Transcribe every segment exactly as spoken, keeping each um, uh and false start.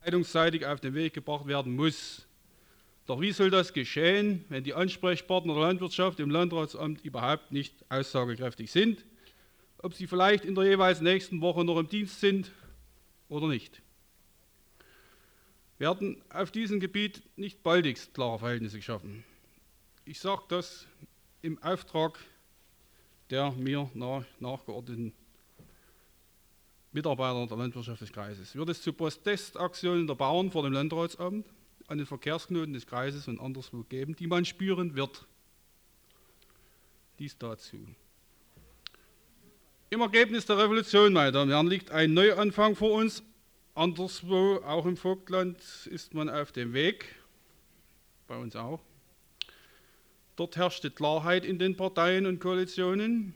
leitungsseitig auf den Weg gebracht werden muss. Doch wie soll das geschehen, wenn die Ansprechpartner der Landwirtschaft im Landratsamt überhaupt nicht aussagekräftig sind, ob sie vielleicht in der jeweils nächsten Woche noch im Dienst sind oder nicht? Werden auf diesem Gebiet nicht baldigst klare Verhältnisse geschaffen? Ich sage das im Auftrag der mir nach, nachgeordneten Mitarbeiter der Landwirtschaft des Kreises. Wird es zu Protestaktionen der Bauern vor dem Landratsamt an den Verkehrsknoten des Kreises und anderswo geben, die man spüren wird? Dies dazu. Im Ergebnis der Revolution, meine Damen und Herren, liegt ein Neuanfang vor uns. Anderswo, auch im Vogtland, ist man auf dem Weg, bei uns auch. Dort herrschte Klarheit in den Parteien und Koalitionen.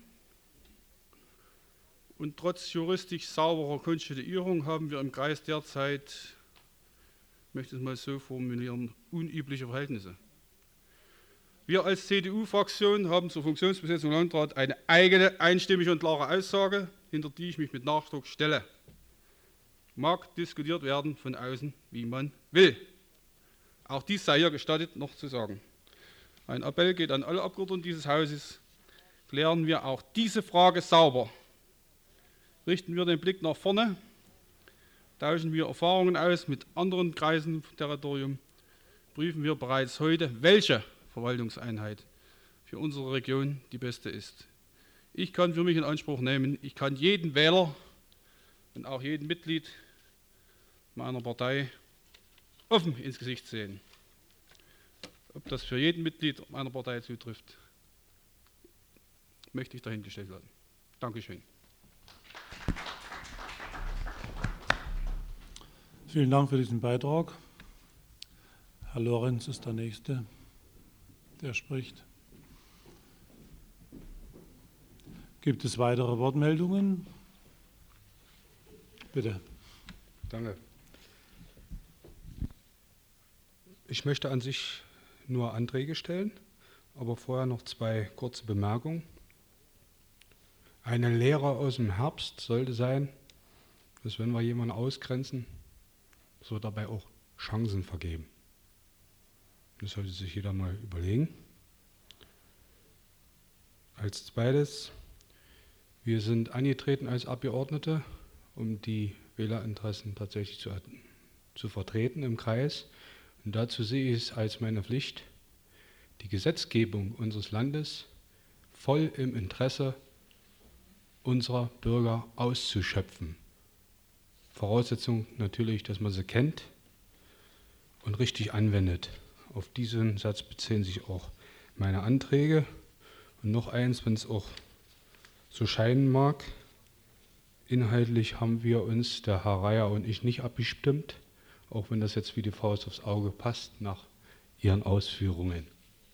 Und trotz juristisch sauberer Konstituierung haben wir im Kreis derzeit, ich möchte es mal so formulieren, unübliche Verhältnisse. Wir als C D U-Fraktion haben zur Funktionsbesetzung im Landrat eine eigene, einstimmige und klare Aussage, hinter die ich mich mit Nachdruck stelle. Mag diskutiert werden von außen, wie man will. Auch dies sei hier gestattet, noch zu sagen. Ein Appell geht an alle Abgeordneten dieses Hauses. Klären wir auch diese Frage sauber. Richten wir den Blick nach vorne. Tauschen wir Erfahrungen aus mit anderen Kreisen im Territorium. Prüfen wir bereits heute, welche Verwaltungseinheit für unsere Region die beste ist. Ich kann für mich in Anspruch nehmen, ich kann jeden Wähler und auch jeden Mitglied meiner Partei offen ins Gesicht sehen. Ob das für jeden Mitglied meiner Partei zutrifft, möchte ich dahingestellt lassen. Dankeschön. Vielen Dank für diesen Beitrag. Herr Lorenz ist der Nächste, der spricht. Gibt es weitere Wortmeldungen? Bitte. Danke. Ich möchte an sich nur Anträge stellen, aber vorher noch zwei kurze Bemerkungen. Eine Lehre aus dem Herbst sollte sein, dass wenn wir jemanden ausgrenzen, so dabei auch Chancen vergeben. Das sollte sich jeder mal überlegen. Als zweites, wir sind angetreten als Abgeordnete, um die Wählerinteressen tatsächlich zu, zu vertreten im Kreis. Und dazu sehe ich es als meine Pflicht, die Gesetzgebung unseres Landes voll im Interesse unserer Bürger auszuschöpfen. Voraussetzung natürlich, dass man sie kennt und richtig anwendet. Auf diesen Satz beziehen sich auch meine Anträge. Und noch eins, wenn es auch so scheinen mag, inhaltlich haben wir uns, der Herr Reier und ich, nicht abgestimmt, auch wenn das jetzt wie die Faust aufs Auge passt nach Ihren Ausführungen.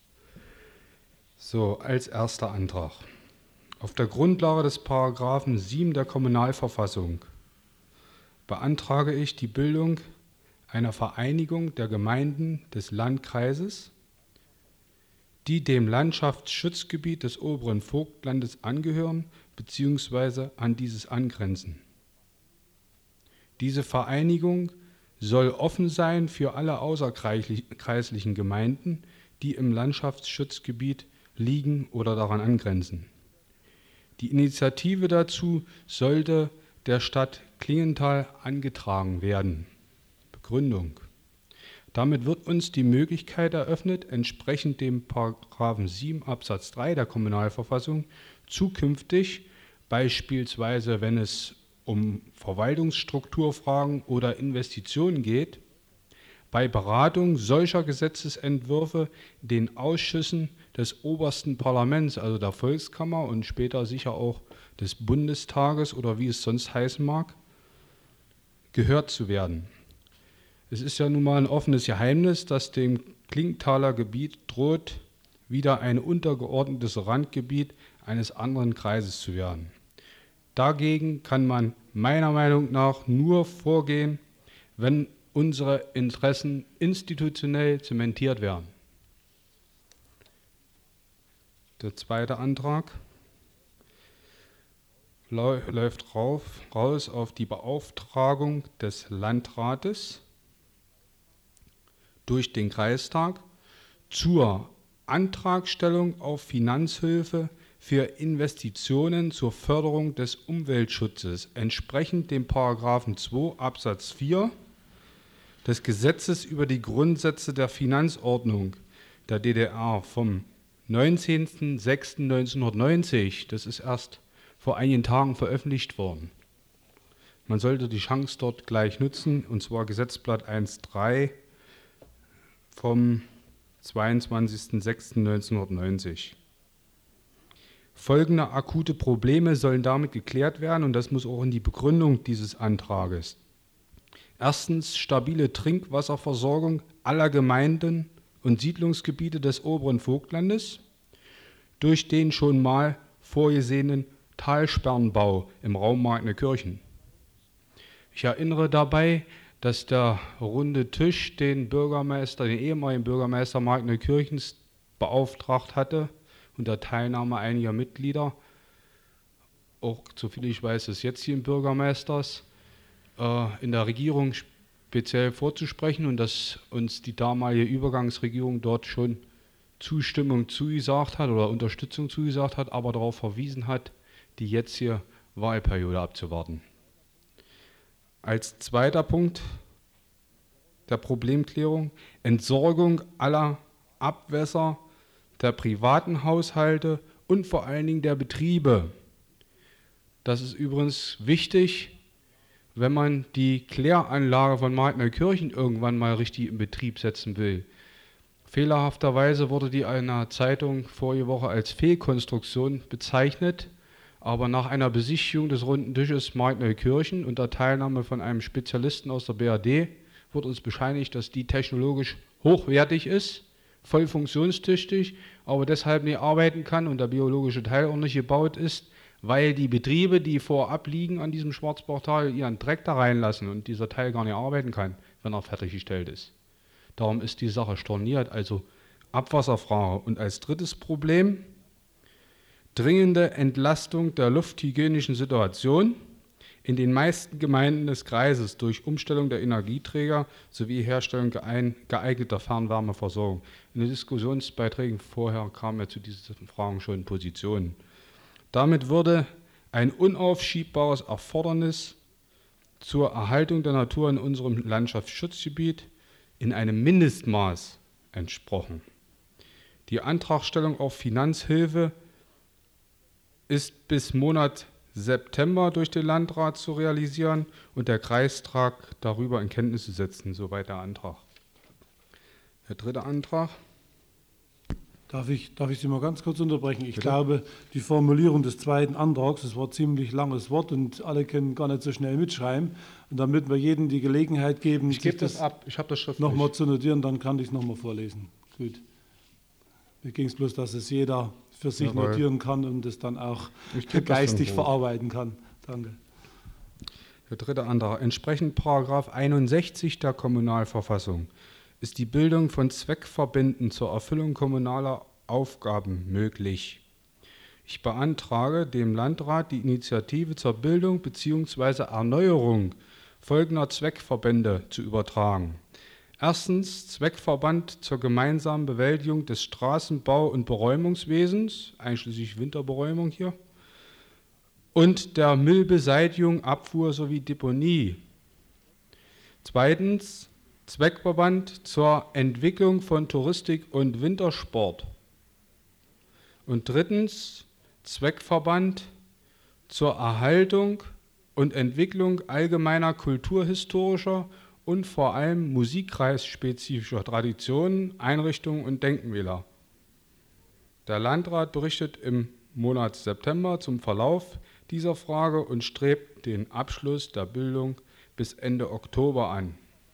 So, als erster Antrag. Auf der Grundlage des Paragraphen sieben der Kommunalverfassung beantrage ich die Bildung einer Vereinigung der Gemeinden des Landkreises, die dem Landschaftsschutzgebiet des oberen Vogtlandes angehören bzw. an dieses angrenzen. Diese Vereinigung soll offen sein für alle außerkreislichen Gemeinden, die im Landschaftsschutzgebiet liegen oder daran angrenzen. Die Initiative dazu sollte der Stadt Klingenthal angetragen werden. Begründung. Damit wird uns die Möglichkeit eröffnet, entsprechend dem Paragraphen sieben Absatz drei der Kommunalverfassung zukünftig, beispielsweise wenn es um Verwaltungsstrukturfragen oder Investitionen geht, bei Beratung solcher Gesetzesentwürfe den Ausschüssen des obersten Parlaments, also der Volkskammer und später sicher auch des Bundestages oder wie es sonst heißen mag, gehört zu werden. Es ist ja nun mal ein offenes Geheimnis, dass dem Klingenthaler Gebiet droht, wieder ein untergeordnetes Randgebiet eines anderen Kreises zu werden. Dagegen kann man meiner Meinung nach nur vorgehen, wenn unsere Interessen institutionell zementiert werden. Der zweite Antrag läuft rauf, raus auf die Beauftragung des Landrates durch den Kreistag zur Antragstellung auf Finanzhilfe für Investitionen zur Förderung des Umweltschutzes entsprechend dem Paragraphen zwei Absatz vier des Gesetzes über die Grundsätze der Finanzordnung der D D R vom neunzehnten sechsten neunzehnhundertneunzig, das ist erst vor einigen Tagen veröffentlicht worden. Man sollte die Chance dort gleich nutzen, und zwar Gesetzblatt eins Punkt drei vom zweiundzwanzigsten sechsten neunzehnhundertneunzig. Folgende akute Probleme sollen damit geklärt werden, und das muss auch in die Begründung dieses Antrages. Erstens stabile Trinkwasserversorgung aller Gemeinden und Siedlungsgebiete des oberen Vogtlandes durch den schon mal vorgesehenen Talsperrenbau im Raum Magdenkirchen. Ich erinnere dabei, dass der runde Tisch den Bürgermeister, den ehemaligen Bürgermeister Magdenkirchens beauftragt hatte, unter Teilnahme einiger Mitglieder, auch soviel ich weiß des jetzigen Bürgermeisters, äh, in der Regierung speziell vorzusprechen, und dass uns die damalige Übergangsregierung dort schon Zustimmung zugesagt hat oder Unterstützung zugesagt hat, aber darauf verwiesen hat, die jetzige Wahlperiode abzuwarten. Als zweiter Punkt der Problemklärung: Entsorgung aller Abwässer der privaten Haushalte und vor allen Dingen der Betriebe. Das ist übrigens wichtig, wenn man die Kläranlage von Magdenkirchen irgendwann mal richtig in Betrieb setzen will. Fehlerhafterweise wurde die in einer Zeitung vorige Woche als Fehlkonstruktion bezeichnet, aber nach einer Besichtigung des runden Tisches Magdenkirchen unter Teilnahme von einem Spezialisten aus der B R D wurde uns bescheinigt, dass die technologisch hochwertig ist, voll funktionstüchtig, aber deshalb nicht arbeiten kann und der biologische Teil auch nicht gebaut ist, weil die Betriebe, die vorab liegen an diesem Schwarzbachtal, ihren Dreck da reinlassen und dieser Teil gar nicht arbeiten kann, wenn er fertiggestellt ist. Darum ist die Sache storniert, also Abwasserfrage. Und als drittes Problem: dringende Entlastung der lufthygienischen Situation in den meisten Gemeinden des Kreises durch Umstellung der Energieträger sowie Herstellung geeigneter Fernwärmeversorgung. In den Diskussionsbeiträgen vorher kamen ja zu diesen Fragen schon Positionen. Damit würde ein unaufschiebbares Erfordernis zur Erhaltung der Natur in unserem Landschaftsschutzgebiet in einem Mindestmaß entsprochen. Die Antragstellung auf Finanzhilfe ist bis Monat September durch den Landrat zu realisieren und der Kreistag darüber in Kenntnis zu setzen. Soweit der Antrag. Der dritte Antrag. Darf ich, darf ich Sie mal ganz kurz unterbrechen? Ich Bitte? glaube, die Formulierung des zweiten Antrags, das war ein ziemlich langes Wort und alle können gar nicht so schnell mitschreiben. Und damit wir jedem die Gelegenheit geben, Ich gebe das ab. Ich habe das schriftlich. nochmal zu notieren, dann kann ich es nochmal vorlesen. Gut. Mir ging es bloß, dass es jeder für sich Jawohl. notieren kann und es dann auch Ich gebe das geistig schon vor. verarbeiten kann. Danke. Der dritte Antrag. Entsprechend Paragraph einundsechzig der Kommunalverfassung ist die Bildung von Zweckverbänden zur Erfüllung kommunaler Aufgaben möglich. Ich beantrage dem Landrat die Initiative zur Bildung bzw. Erneuerung folgender Zweckverbände zu übertragen. Erstens Zweckverband zur gemeinsamen Bewältigung des Straßenbau- und Beräumungswesens, einschließlich Winterberäumung hier, und der Müllbeseitigung, Abfuhr sowie Deponie. Zweitens Zweckverband zur Entwicklung von Touristik und Wintersport. Und drittens Zweckverband zur Erhaltung und Entwicklung allgemeiner kulturhistorischer und vor allem musikkreisspezifischer Traditionen, Einrichtungen und Denkmäler. Der Landrat berichtet im Monat September zum Verlauf dieser Frage und strebt den Abschluss der Bildung bis Ende Oktober an.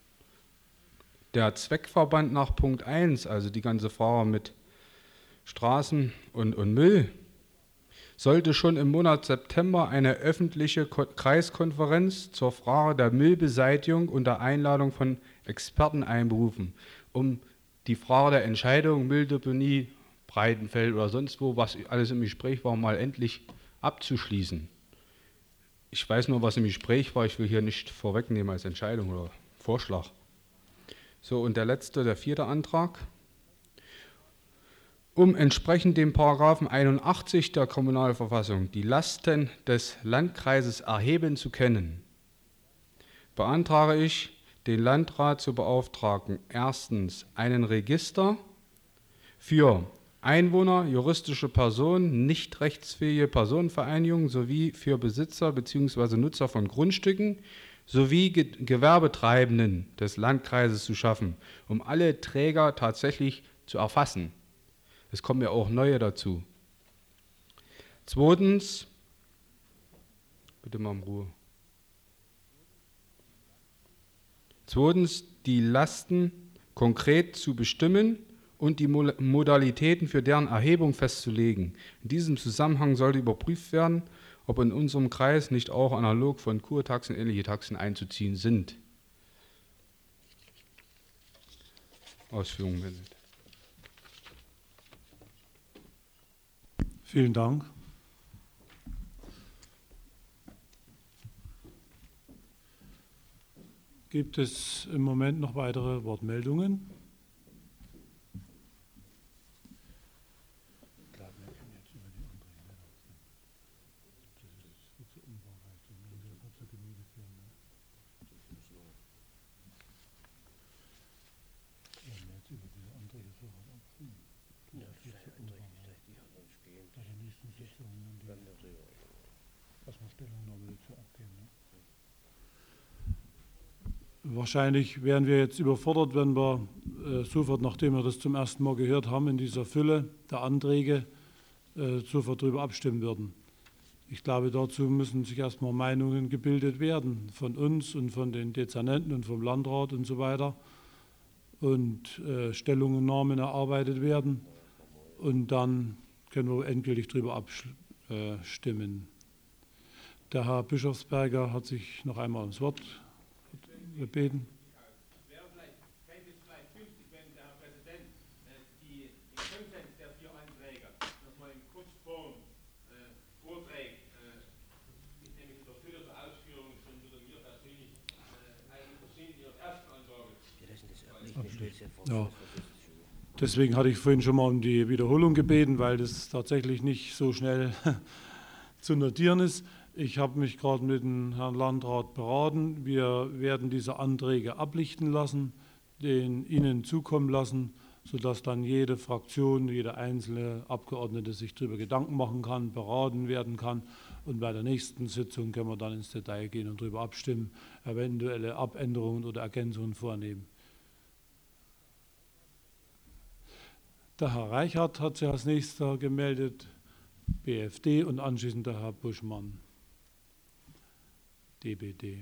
Der Zweckverband nach Punkt eins, also die ganze Frage mit Straßen und, und Müll, sollte schon im Monat September eine öffentliche Ko- Kreiskonferenz zur Frage der Müllbeseitigung unter Einladung von Experten einberufen, um die Frage der Entscheidung Mülldeponie, Breitenfeld oder sonst wo, was alles im Gespräch war, mal endlich abzuschließen. Ich weiß nur, was im Gespräch war, ich will hier nicht vorwegnehmen als Entscheidung oder Vorschlag. So, und der letzte, der vierte Antrag. Um entsprechend dem Paragraphen einundachtzig der Kommunalverfassung die Lasten des Landkreises erheben zu können, beantrage ich, den Landrat zu beauftragen, erstens einen Register für Einwohner, juristische Personen, nicht rechtsfähige Personenvereinigungen sowie für Besitzer bzw. Nutzer von Grundstücken sowie Ge Gewerbetreibenden des Landkreises zu schaffen, um alle Träger tatsächlich zu erfassen. Es kommen ja auch neue dazu. Zweitens, bitte mal in Ruhe. Zweitens, die Lasten konkret zu bestimmen und die Modalitäten für deren Erhebung festzulegen. In diesem Zusammenhang sollte überprüft werden, ob in unserem Kreis nicht auch analog von Kurtaxen ähnliche Taxen einzuziehen sind. Ausführungen bitte. Vielen Dank. Gibt es im Moment noch weitere Wortmeldungen? Wahrscheinlich wären wir jetzt überfordert, wenn wir äh, sofort, nachdem wir das zum ersten Mal gehört haben, in dieser Fülle der Anträge äh, sofort darüber abstimmen würden. Ich glaube, dazu müssen sich erstmal Meinungen gebildet werden von uns und von den Dezernenten und vom Landrat und so weiter und äh, Stellungnahmen erarbeitet werden und dann können wir endgültig darüber abstimmen. Der Herr Bischofsberger hat sich noch einmal ums Wort gebeten. Wäre vielleicht, fände es vielleicht günstig, wenn der Herr Präsident äh, die, den Konsens der vier Anträge nochmal in Kurzform äh, vorträgt. Äh, ist nämlich in der Fülle der Ausführungen schon wieder mir persönlich äh, eigentlich versehen Ihres ersten Antrages. Ja. Deswegen hatte ich vorhin schon mal um die Wiederholung gebeten, weil das tatsächlich nicht so schnell zu notieren ist. Ich habe mich gerade mit dem Herrn Landrat beraten. Wir werden diese Anträge ablichten lassen, den Ihnen zukommen lassen, sodass dann jede Fraktion, jeder einzelne Abgeordnete sich darüber Gedanken machen kann, beraten werden kann. Und bei der nächsten Sitzung können wir dann ins Detail gehen und darüber abstimmen, eventuelle Abänderungen oder Ergänzungen vornehmen. Der Herr Reichert hat sich als nächster gemeldet, B F D, und anschließend der Herr Buschmann, D B D.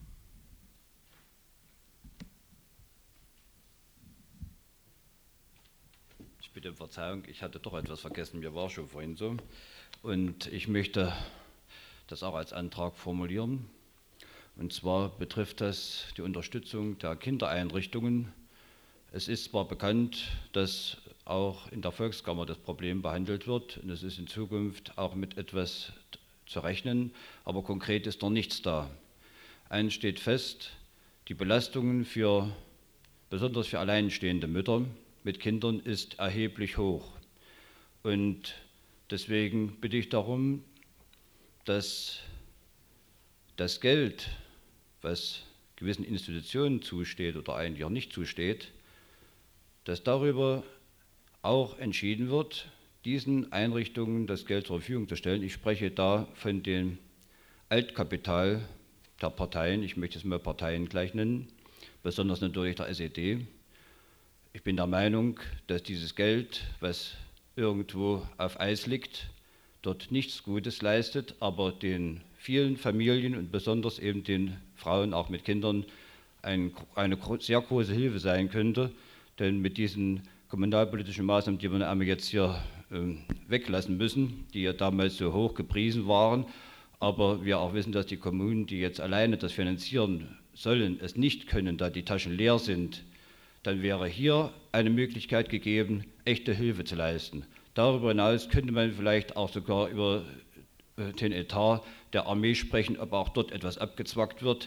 Ich bitte um Verzeihung, ich hatte doch etwas vergessen, mir war schon vorhin so. Und ich möchte das auch als Antrag formulieren. Und zwar betrifft das die Unterstützung der Kindereinrichtungen. Es ist zwar bekannt, dass auch in der Volkskammer das Problem behandelt wird und es ist in Zukunft auch mit etwas zu rechnen, aber konkret ist noch nichts da. Eins steht fest, die Belastungen für, besonders für alleinstehende Mütter mit Kindern ist erheblich hoch. Und deswegen bitte ich darum, dass das Geld, was gewissen Institutionen zusteht oder eigentlich auch nicht zusteht, dass darüber auch entschieden wird, diesen Einrichtungen das Geld zur Verfügung zu stellen. Ich spreche da von dem Altkapital der Parteien, ich möchte es mal Parteien gleich nennen, besonders natürlich der S E D. Ich bin der Meinung, dass dieses Geld, was irgendwo auf Eis liegt, dort nichts Gutes leistet, aber den vielen Familien und besonders eben den Frauen, auch mit Kindern, ein, eine sehr große Hilfe sein könnte. Denn mit diesen kommunalpolitischen Maßnahmen, die wir einmal jetzt hier äh, weglassen müssen, die ja damals so hoch gepriesen waren, aber wir auch wissen, dass die Kommunen, die jetzt alleine das finanzieren sollen, es nicht können, da die Taschen leer sind, dann wäre hier eine Möglichkeit gegeben, echte Hilfe zu leisten. Darüber hinaus könnte man vielleicht auch sogar über den Etat der Armee sprechen, ob auch dort etwas abgezwackt wird.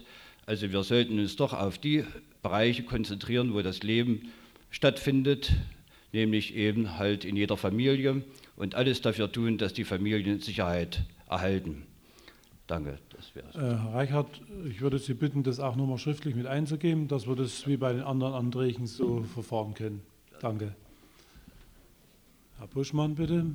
Also wir sollten uns doch auf die Bereiche konzentrieren, wo das Leben stattfindet, nämlich eben halt in jeder Familie und alles dafür tun, dass die Familien Sicherheit erhalten. Danke, das wäre es. Äh, Herr Reichhardt, ich würde Sie bitten, das auch nochmal schriftlich mit einzugeben, dass wir das wie bei den anderen Anträgen so verfahren können. Danke. Herr Buschmann, bitte.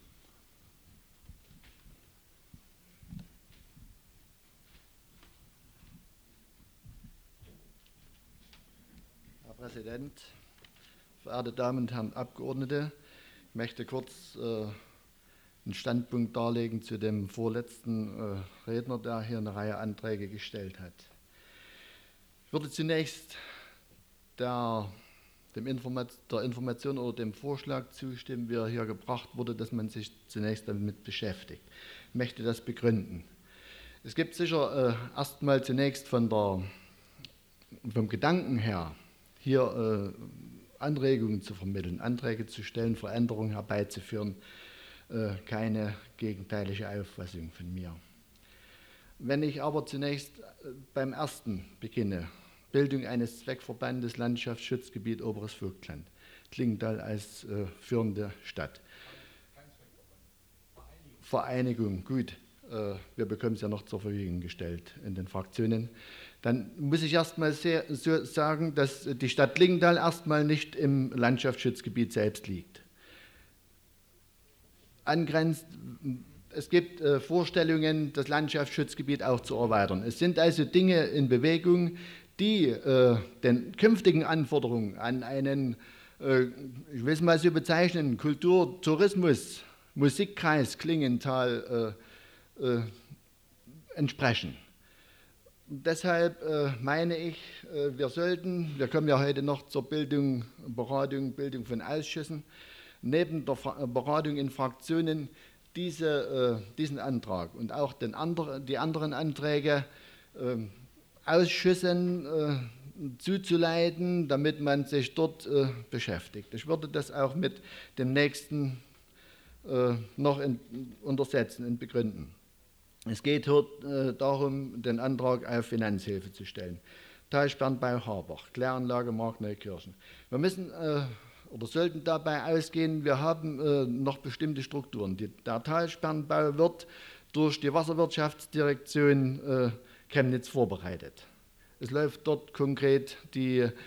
Herr Präsident, verehrte Damen und Herren Abgeordnete, ich möchte kurz äh, einen Standpunkt darlegen zu dem vorletzten äh, Redner, der hier eine Reihe Anträge gestellt hat. Ich würde zunächst der, dem Informat der Information oder dem Vorschlag zustimmen, wie er hier gebracht wurde, dass man sich zunächst damit beschäftigt. Ich möchte das begründen. Es gibt sicher äh, erstmal zunächst von der, vom Gedanken her, hier äh, Anregungen zu vermitteln, Anträge zu stellen, Veränderungen herbeizuführen, äh, keine gegenteilige Auffassung von mir. Wenn ich aber zunächst äh, beim ersten beginne, Bildung eines Zweckverbandes Landschaftsschutzgebiet Oberes Vogtland, Klingenthal als äh, führende Stadt. Vereinigung, gut, äh, wir bekommen es ja noch zur Verfügung gestellt in den Fraktionen. Dann muss ich erstmal so sagen, dass die Stadt Klingenthal erstmal nicht im Landschaftsschutzgebiet selbst liegt. Angrenzt, es gibt äh, Vorstellungen, das Landschaftsschutzgebiet auch zu erweitern. Es sind also Dinge in Bewegung, die äh, den künftigen Anforderungen an einen, äh, ich will es mal so bezeichnen, Kultur-, Tourismus-, Musikkreis Klingenthal äh, äh, entsprechen. Deshalb äh, meine ich, äh, wir sollten, wir kommen ja heute noch zur Bildung, Beratung, Bildung von Ausschüssen, neben der Beratung in Fraktionen diese, äh, diesen Antrag und auch den andre, die anderen Anträge äh, Ausschüssen äh, zuzuleiten, damit man sich dort äh, beschäftigt. Ich würde das auch mit dem nächsten äh, noch in, untersetzen und begründen. Es geht hier äh, darum, den Antrag auf Finanzhilfe zu stellen. Talsperrenbau Harbach, Kläranlage Markneukirchen. Wir müssen äh, oder sollten dabei ausgehen, wir haben äh, noch bestimmte Strukturen. Die, der Talsperrenbau wird durch die Wasserwirtschaftsdirektion äh, Chemnitz vorbereitet. Es läuft dort konkret die äh,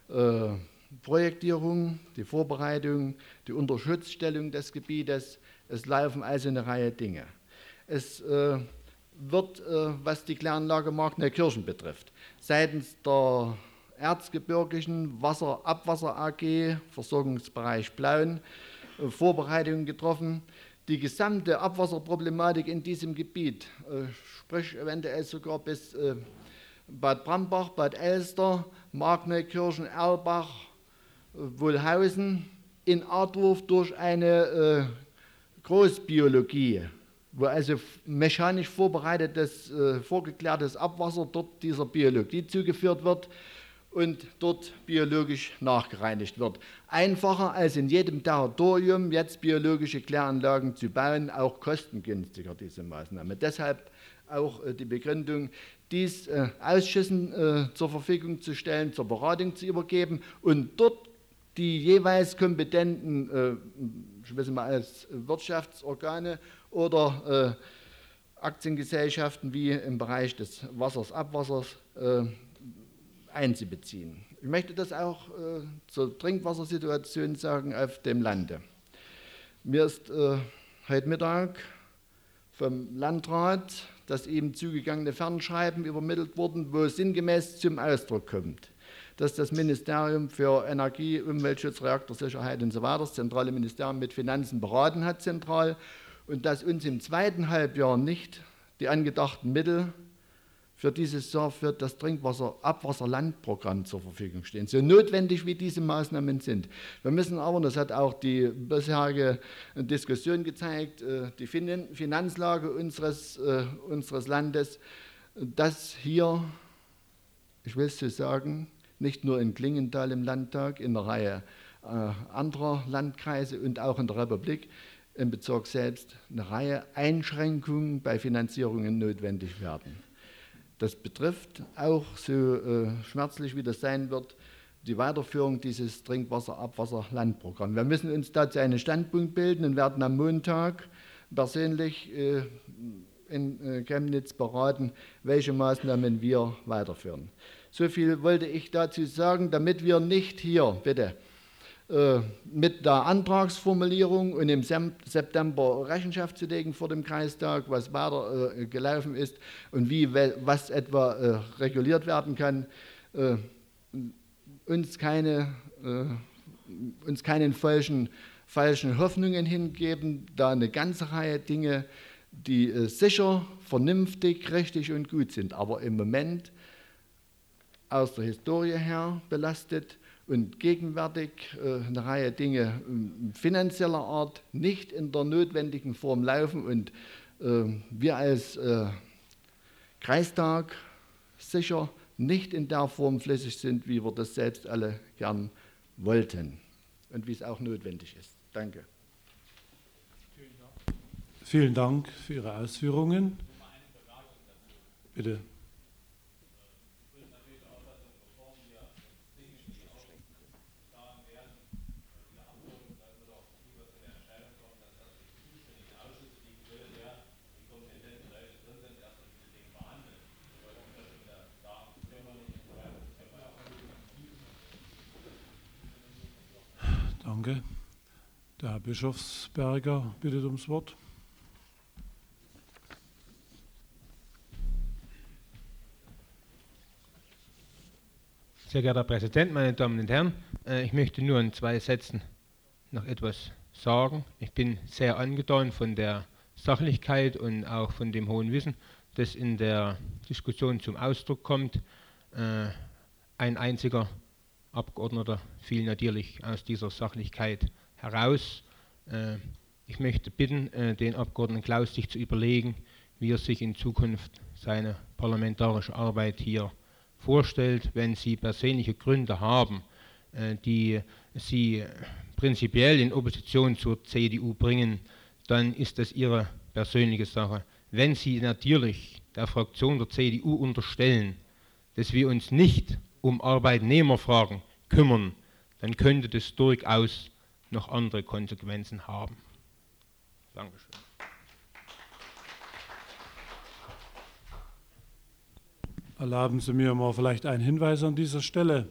Projektierung, die Vorbereitung, die Unterschutzstellung des Gebietes. Es laufen also eine Reihe Dinge. Es äh, wird, äh, was die Kläranlage Markneukirchen betrifft, seitens der Erzgebirgischen Wasserabwasser A G, Versorgungsbereich Plauen, äh, Vorbereitungen getroffen. Die gesamte Abwasserproblematik in diesem Gebiet, äh, sprich eventuell sogar bis äh, Bad Brambach, Bad Elster, Markneukirchen, Erlbach, äh, Wohlhausen, in Artwurf durch eine äh, Großbiologie, wo also mechanisch vorbereitetes, äh, vorgeklärtes Abwasser dort dieser Biologie zugeführt wird und dort biologisch nachgereinigt wird. Einfacher als in jedem Territorium jetzt biologische Kläranlagen zu bauen, auch kostengünstiger diese Maßnahme. Deshalb auch äh, die Begründung, dies äh, Ausschüssen äh, zur Verfügung zu stellen, zur Beratung zu übergeben und dort die jeweils kompetenten, äh, ich weiß mal, als Wirtschaftsorgane oder äh, Aktiengesellschaften wie im Bereich des Wassers, Abwassers äh, einzubeziehen. Ich möchte das auch äh, zur Trinkwassersituation sagen auf dem Lande. Mir ist äh, heute Mittag vom Landrat das ihm zugegangene Fernschreiben übermittelt worden, wo sinngemäß zum Ausdruck kommt, dass das Ministerium für Energie, Umweltschutz, Reaktorsicherheit und so weiter, das zentrale Ministerium mit Finanzen beraten hat zentral und dass uns im zweiten Halbjahr nicht die angedachten Mittel für dieses Jahr für das Trinkwasser-Abwasserlandprogramm zur Verfügung stehen. So notwendig wie diese Maßnahmen sind. Wir müssen aber, und das hat auch die bisherige Diskussion gezeigt, die Finanzlage unseres, unseres Landes, dass hier, ich will es so sagen, nicht nur in Klingenthal im Landtag, in einer Reihe anderer Landkreise und auch in der Republik, im Bezirk selbst, eine Reihe Einschränkungen bei Finanzierungen notwendig werden. Das betrifft auch, so äh, schmerzlich wie das sein wird, die Weiterführung dieses Trinkwasser-Abwasser-Landprogramms. Wir müssen uns dazu einen Standpunkt bilden und werden am Montag persönlich äh, in äh, Chemnitz beraten, welche Maßnahmen wir weiterführen. So viel wollte ich dazu sagen, damit wir nicht hier, bitte, äh, mit der Antragsformulierung und im September Rechenschaft zu legen vor dem Kreistag, was weiter äh, gelaufen ist und wie was etwa äh, reguliert werden kann, äh, uns, keine, äh, uns keinen falschen, falschen Hoffnungen hingeben, da eine ganze Reihe Dinge, die äh, sicher, vernünftig, richtig und gut sind, aber im Moment aus der Historie her belastet und gegenwärtig äh, eine Reihe Dinge äh, finanzieller Art nicht in der notwendigen Form laufen und äh, wir als äh, Kreistag sicher nicht in der Form flüssig sind, wie wir das selbst alle gern wollten und wie es auch notwendig ist. Danke. Vielen Dank für Ihre Ausführungen. Bitte. Danke. Der Herr Bischofsberger bittet ums Wort. Sehr geehrter Herr Präsident, meine Damen und Herren, ich möchte nur in zwei Sätzen noch etwas sagen. Ich bin sehr angetan von der Sachlichkeit und auch von dem hohen Wissen, das in der Diskussion zum Ausdruck kommt. Ein einziger Abgeordneter fiel natürlich aus dieser Sachlichkeit heraus. Ich möchte bitten, den Abgeordneten Klaus sich zu überlegen, wie er sich in Zukunft seine parlamentarische Arbeit hier vorstellt. Wenn Sie persönliche Gründe haben, die Sie prinzipiell in Opposition zur C D U bringen, dann ist das Ihre persönliche Sache. Wenn Sie natürlich der Fraktion der C D U unterstellen, dass wir uns nicht um Arbeitnehmerfragen kümmern, dann könnte das durchaus noch andere Konsequenzen haben. Dankeschön. Erlauben Sie mir mal vielleicht einen Hinweis an dieser Stelle.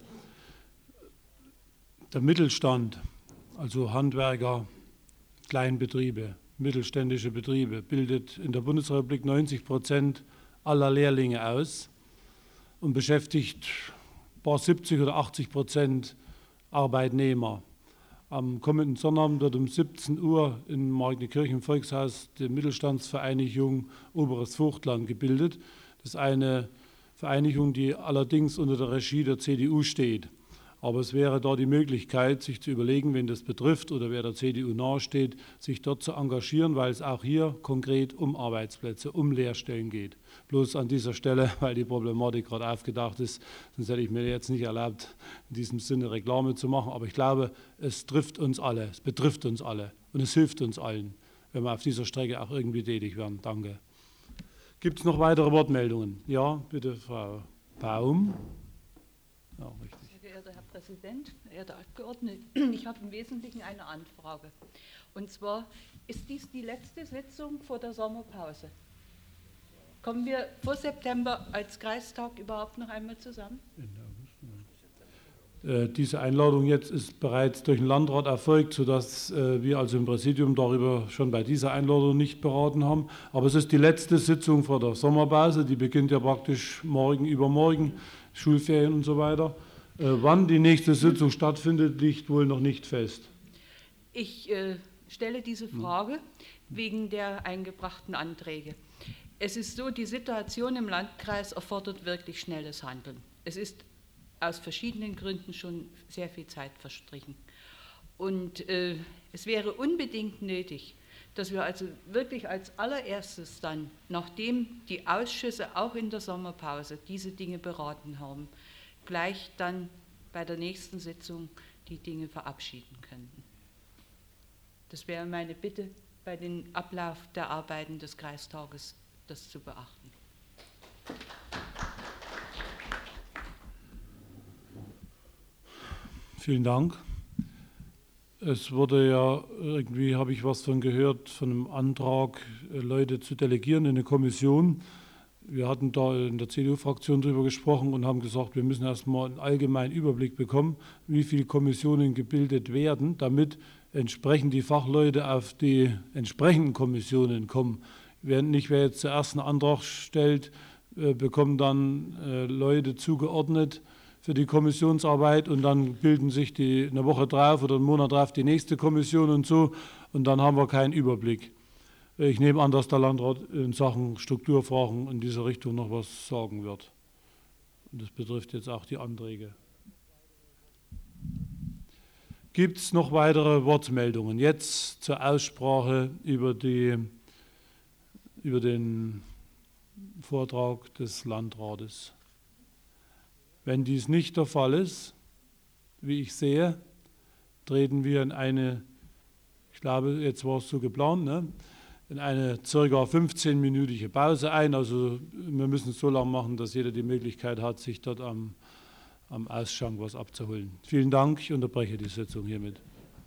Der Mittelstand, also Handwerker, Kleinbetriebe, mittelständische Betriebe, bildet in der Bundesrepublik neunzig Prozent aller Lehrlinge aus und beschäftigt ein paar siebzig oder achtzig Prozent Arbeitnehmer. Am kommenden Sonnabend wird um siebzehn Uhr in Marknenkirchen im Volkshaus die Mittelstandsvereinigung Oberes Vogtland gebildet. Das ist eine Vereinigung, die allerdings unter der Regie der C D U steht. Aber es wäre da die Möglichkeit, sich zu überlegen, wen das betrifft oder wer der C D U nahesteht, sich dort zu engagieren, weil es auch hier konkret um Arbeitsplätze, um Lehrstellen geht. Bloß an dieser Stelle, weil die Problematik gerade aufgedacht ist, sonst hätte ich mir jetzt nicht erlaubt, in diesem Sinne Reklame zu machen. Aber ich glaube, es trifft uns alle, es betrifft uns alle und es hilft uns allen, wenn wir auf dieser Strecke auch irgendwie tätig werden. Danke. Gibt es noch weitere Wortmeldungen? Ja, bitte, Frau Baum. Ja, richtig. Sehr geehrter Herr Präsident, verehrte Abgeordnete, ich habe im Wesentlichen eine Anfrage. Und zwar, ist dies die letzte Sitzung vor der Sommerpause? Kommen wir vor September als Kreistag überhaupt noch einmal zusammen? Äh, diese Einladung jetzt ist bereits durch den Landrat erfolgt, sodass äh, wir also im Präsidium darüber schon bei dieser Einladung nicht beraten haben. Aber es ist die letzte Sitzung vor der Sommerpause, die beginnt ja praktisch morgen, übermorgen, Schulferien und so weiter. Äh, wann die nächste Sitzung stattfindet, liegt wohl noch nicht fest. Ich äh, stelle diese Frage wegen der eingebrachten Anträge. Es ist so, die Situation im Landkreis erfordert wirklich schnelles Handeln. Es ist aus verschiedenen Gründen schon sehr viel Zeit verstrichen. Und äh, es wäre unbedingt nötig, dass wir also wirklich als allererstes dann, nachdem die Ausschüsse auch in der Sommerpause diese Dinge beraten haben, gleich dann bei der nächsten Sitzung die Dinge verabschieden könnten. Das wäre meine Bitte, bei dem Ablauf der Arbeiten des Kreistages das zu beachten. Vielen Dank. Es wurde ja, irgendwie habe ich was von gehört, von einem Antrag, Leute zu delegieren in eine Kommission. Wir hatten da in der C D U-Fraktion drüber gesprochen und haben gesagt, wir müssen erstmal einen allgemeinen Überblick bekommen, wie viele Kommissionen gebildet werden, damit entsprechend die Fachleute auf die entsprechenden Kommissionen kommen. Während nicht, wer jetzt zuerst einen Antrag stellt, bekommen dann Leute zugeordnet für die Kommissionsarbeit und dann bilden sich die eine Woche drauf oder einen Monat drauf die nächste Kommission und so und dann haben wir keinen Überblick. Ich nehme an, dass der Landrat in Sachen Strukturfragen in dieser Richtung noch was sagen wird. Und das betrifft jetzt auch die Anträge. Gibt es noch weitere Wortmeldungen? Jetzt zur Aussprache über, die, über den Vortrag des Landrates. Wenn dies nicht der Fall ist, wie ich sehe, treten wir in eine, ich glaube, jetzt war es so geplant, ne? in eine circa fünfzehnminütige Pause ein. Also wir müssen es so lange machen, dass jeder die Möglichkeit hat, sich dort am, am Ausschank was abzuholen. Vielen Dank, ich unterbreche die Sitzung hiermit.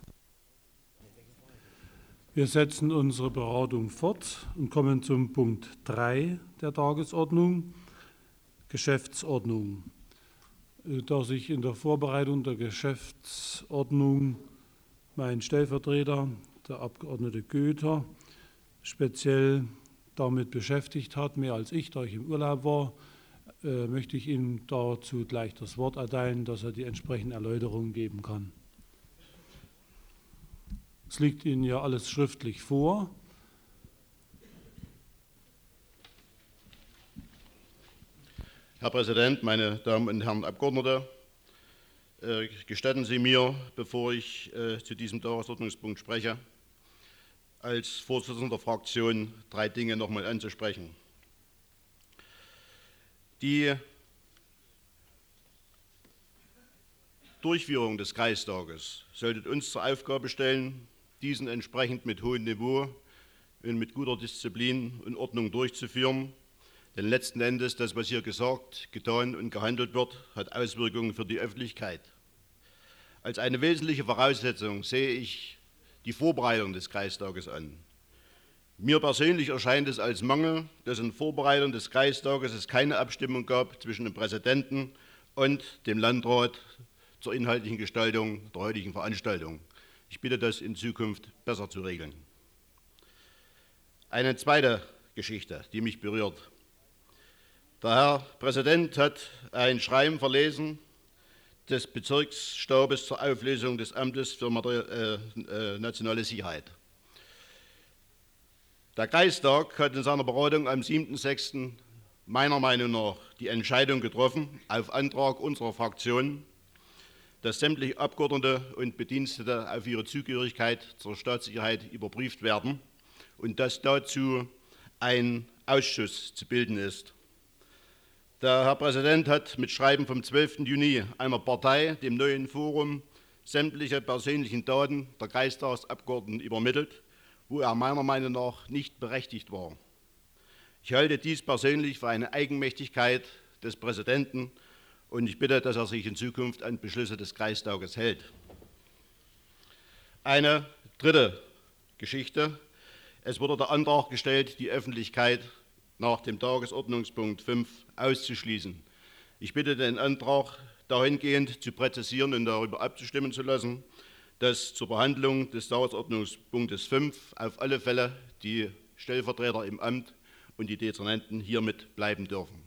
Wir setzen unsere Beratung fort und kommen zum Punkt drei der Tagesordnung, Geschäftsordnung. Da sich in der Vorbereitung der Geschäftsordnung mein Stellvertreter, der Abgeordnete Göther, speziell damit beschäftigt hat, mehr als ich, da ich im Urlaub war, äh, möchte ich ihm dazu gleich das Wort erteilen, dass er die entsprechenden Erläuterungen geben kann. Es liegt Ihnen ja alles schriftlich vor. Herr Präsident, meine Damen und Herren Abgeordnete, äh, gestatten Sie mir, bevor ich äh, zu diesem Tagesordnungspunkt spreche, als Vorsitzender der Fraktion drei Dinge noch einmal anzusprechen. Die Durchführung des Kreistages sollte uns zur Aufgabe stellen, diesen entsprechend mit hohem Niveau und mit guter Disziplin und Ordnung durchzuführen. Denn letzten Endes, das, was hier gesagt, getan und gehandelt wird, hat Auswirkungen für die Öffentlichkeit. Als eine wesentliche Voraussetzung sehe ich die Vorbereitung des Kreistages an. Mir persönlich erscheint es als Mangel, dass in Vorbereitung des Kreistages es keine Abstimmung gab zwischen dem Präsidenten und dem Landrat zur inhaltlichen Gestaltung der heutigen Veranstaltung. Ich bitte, das in Zukunft besser zu regeln. Eine zweite Geschichte, die mich berührt. Der Herr Präsident hat ein Schreiben verlesen des Bezirksstabes zur Auflösung des Amtes für äh, äh, nationale Sicherheit. Der Kreistag hat in seiner Beratung am siebten sechsten meiner Meinung nach die Entscheidung getroffen, auf Antrag unserer Fraktion, dass sämtliche Abgeordnete und Bedienstete auf ihre Zugehörigkeit zur Staatssicherheit überprüft werden und dass dazu ein Ausschuss zu bilden ist. Der Herr Präsident hat mit Schreiben vom zwölften Juni einer Partei, dem Neuen Forum, sämtliche persönlichen Daten der Kreistagsabgeordneten übermittelt, wo er meiner Meinung nach nicht berechtigt war. Ich halte dies persönlich für eine Eigenmächtigkeit des Präsidenten und ich bitte, dass er sich in Zukunft an Beschlüsse des Kreistages hält. Eine dritte Geschichte. Es wurde der Antrag gestellt, die Öffentlichkeit nach dem Tagesordnungspunkt fünf auszuschließen. Ich bitte den Antrag dahingehend zu präzisieren und darüber abzustimmen zu lassen, dass zur Behandlung des Tagesordnungspunktes fünf auf alle Fälle die Stellvertreter im Amt und die Dezernenten hiermit bleiben dürfen.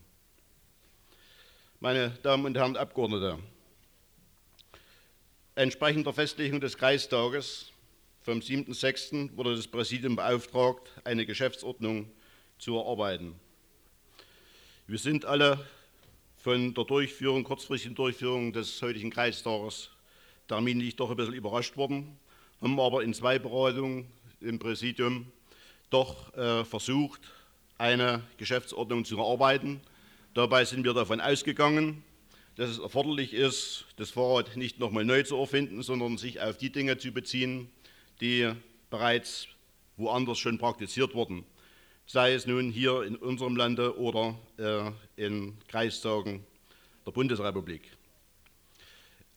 Meine Damen und Herren Abgeordnete, entsprechend der Festlegung des Kreistages vom siebten sechsten wurde das Präsidium beauftragt, eine Geschäftsordnung zu erarbeiten. Wir sind alle von der Durchführung, kurzfristigen Durchführung des heutigen Kreistages terminlich doch ein bisschen überrascht worden, haben aber in zwei Beratungen im Präsidium doch äh, versucht, eine Geschäftsordnung zu erarbeiten. Dabei sind wir davon ausgegangen, dass es erforderlich ist, das Fahrrad nicht nochmal neu zu erfinden, sondern sich auf die Dinge zu beziehen, die bereits woanders schon praktiziert wurden. Sei es nun hier in unserem Lande oder äh, in Kreistagen der Bundesrepublik.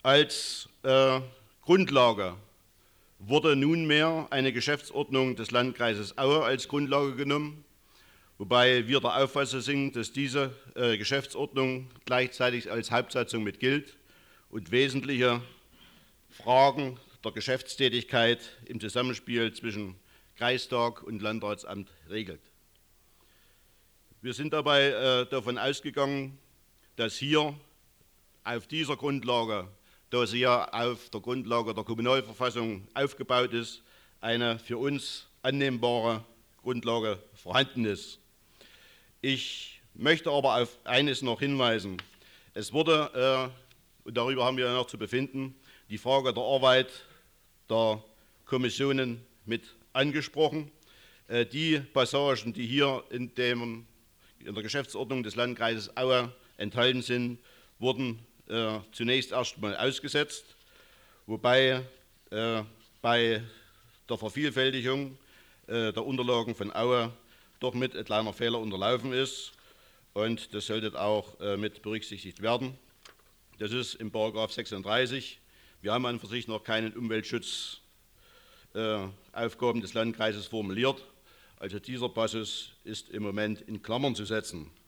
Als äh, Grundlage wurde nunmehr eine Geschäftsordnung des Landkreises Aue als Grundlage genommen, wobei wir der Auffassung sind, dass diese äh, Geschäftsordnung gleichzeitig als Hauptsatzung mit gilt und wesentliche Fragen der Geschäftstätigkeit im Zusammenspiel zwischen Kreistag und Landratsamt regelt. Wir sind dabei äh, davon ausgegangen, dass hier auf dieser Grundlage, da sie ja auf der Grundlage der Kommunalverfassung aufgebaut ist, eine für uns annehmbare Grundlage vorhanden ist. Ich möchte aber auf eines noch hinweisen. Es wurde, äh, und darüber haben wir noch zu befinden, die Frage der Arbeit der Kommissionen mit angesprochen. Äh, die Passagen, die hier in, dem, in der Geschäftsordnung des Landkreises Aue enthalten sind, wurden äh, zunächst erstmal ausgesetzt, wobei äh, bei der Vervielfältigung äh, der Unterlagen von Aue doch mit ein kleiner Fehler unterlaufen ist, und das sollte auch äh, mit berücksichtigt werden. Das ist im Paragraph sechsunddreißig. Wir haben an und für sich noch keinen Umweltschutzaufgaben äh, des Landkreises formuliert. Also dieser Passus ist im Moment in Klammern zu setzen.